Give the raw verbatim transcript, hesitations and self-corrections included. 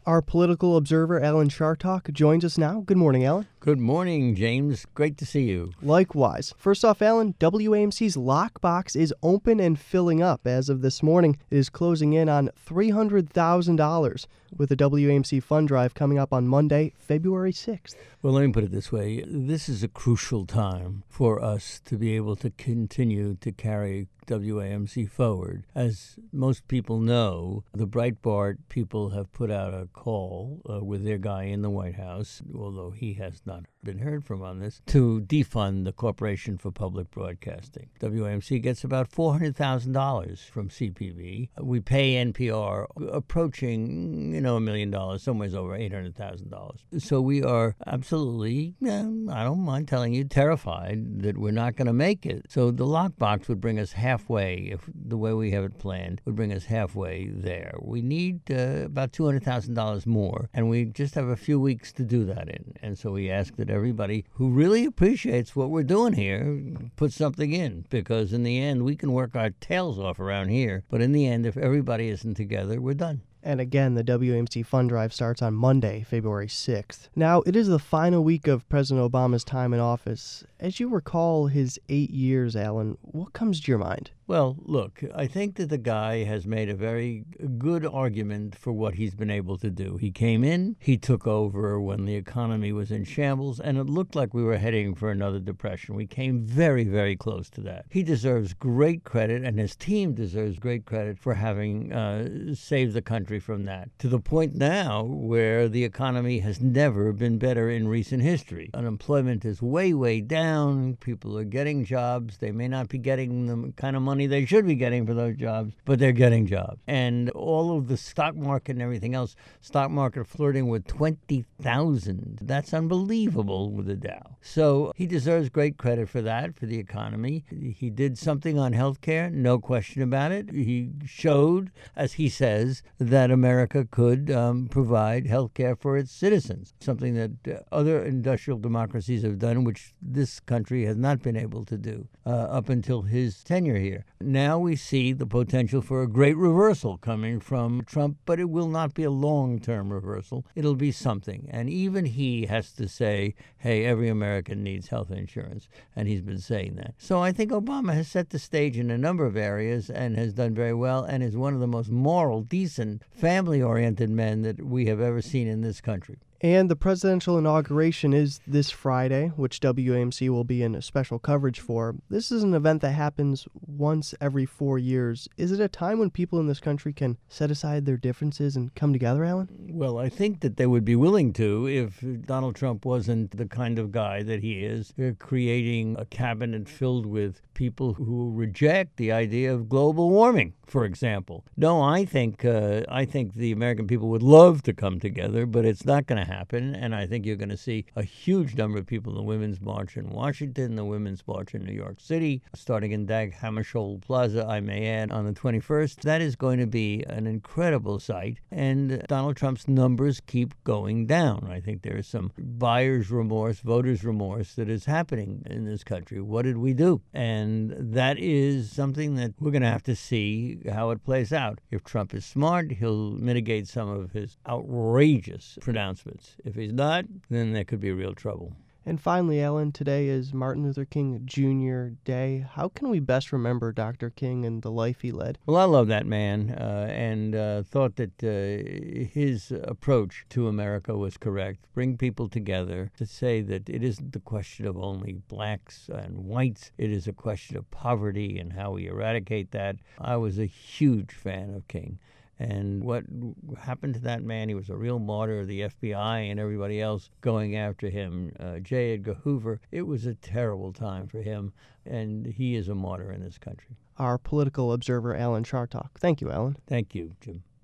Our political observer, Alan Chartock, joins us now. Good morning, Alan. Good morning, James. Great to see you. Likewise. First off, Alan, W A M C's lockbox is open and filling up. As of this morning, it is closing in on three hundred thousand dollars, with the W A M C fund drive coming up on Monday, February sixth. Well, let me put it this way. This is a crucial time for us to be able to continue to carry W A M C forward. As most people know, the Breitbart people have put out a call uh, with their guy in the White House, although he has not been heard from on this, to defund the Corporation for Public Broadcasting. W A M C gets about four hundred thousand dollars from C P B. We pay N P R approaching, you know, a million dollars, somewhere over eight hundred thousand dollars. So we are absolutely, yeah, I don't mind telling you, terrified that we're not going to make it. So the lockbox would bring us halfway, if the way we have it planned, would bring us halfway there. We need uh, about two hundred thousand dollars more, and we just have a few weeks to do that in. And so we ask that everybody who really appreciates what we're doing here put something in, because in the end, we can work our tails off around here, but in the end, if everybody isn't together, we're done. And again, the W A M C fund drive starts on Monday, February sixth. Now, it is the final week of President Obama's time in office. As you recall his eight years, Alan, what comes to your mind? Well, look, I think that the guy has made a very good argument for what he's been able to do. He came in, he took over when the economy was in shambles, and it looked like we were heading for another depression. We came very, very close to that. He deserves great credit, and his team deserves great credit for having uh, saved the country from that, to the point now where the economy has never been better in recent history. Unemployment is way, way down. People are getting jobs. They may not be getting the kind of money they should be getting for those jobs, but they're getting jobs. And all of the stock market and everything else, stock market flirting with twenty thousand. That's unbelievable with the Dow. So he deserves great credit for that, for the economy. He did something on health care, no question about it. He showed, as he says, that America could um, provide health care for its citizens, something that uh, other industrial democracies have done, which this country has not been able to do uh, up until his tenure here. Now we see the potential for a great reversal coming from Trump, but it will not be a long-term reversal. It'll be something. And even he has to say, hey, every American needs health insurance. And he's been saying that. So I think Obama has set the stage in a number of areas and has done very well, and is one of the most moral, decent, family-oriented men that we have ever seen in this country. And the presidential inauguration is this Friday, which W A M C will be in special coverage for. This is an event that happens once every four years. Is it a time when people in this country can set aside their differences and come together, Alan? Well, I think that they would be willing to if Donald Trump wasn't the kind of guy that he is. They're creating a cabinet filled with people who reject the idea of global warming, for example. No, I think uh, I think the American people would love to come together, but it's not going to happen. And I think you're going to see a huge number of people in the Women's March in Washington, the Women's March in New York City, starting in Dag Hammarskjöld Plaza, I may add, on the twenty-first. That is going to be an incredible sight. And Donald Trump's numbers keep going down. I think there is some buyer's remorse, voters' remorse that is happening in this country. What did we do? And that is something that we're going to have to see how it plays out. If Trump is smart, he'll mitigate some of his outrageous pronouncements. If he's not, then there could be real trouble. And finally, Alan, today is Martin Luther King Junior Day. How can we best remember Doctor King and the life he led? Well, I love that man uh, and uh, thought that uh, his approach to America was correct. Bring people together, to say that it isn't the question of only blacks and whites. It is a question of poverty and how we eradicate that. I was a huge fan of King. And what happened to that man, he was a real martyr, the F B I and everybody else going after him. Uh, J. Edgar Hoover, it was a terrible time for him, and he is a martyr in this country. Our political observer, Alan Chartock. Thank you, Alan. Thank you, Jim.